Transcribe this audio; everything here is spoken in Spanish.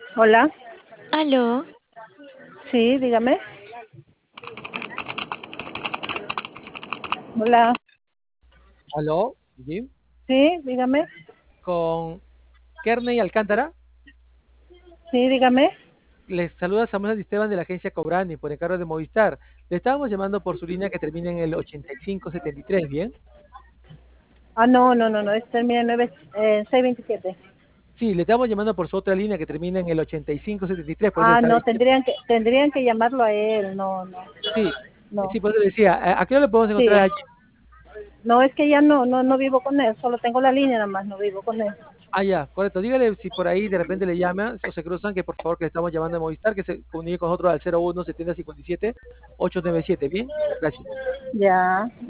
Hola, Aló, sí, dígame. Hola, Aló, Jim, sí, dígame. con Kerney Alcántara. Sí, dígame. Les saluda Samuel Esteban de la agencia Cobrani por encargo de Movistar. Le estábamos llamando por su línea que termina en el 8573, ¿bien? Ah, no, no, no, no, es termina en 627. Sí, le estamos llamando por su otra línea que termina en el 8573, por eso le Ah, estaba no, diciendo. tendrían que llamarlo a él. No, no, Sí, no. sí, por eso le decía, ¿a qué hora le podemos Sí, encontrar allí? no, es que ya no vivo con él, solo tengo la línea nada más, no vivo con él. Ah, ya, correcto. Dígale si por ahí de repente le llama o se cruzan, que por favor que le estamos llamando a Movistar, que se comunique con nosotros al 01 70 57 897, ¿bien? Gracias. Ya.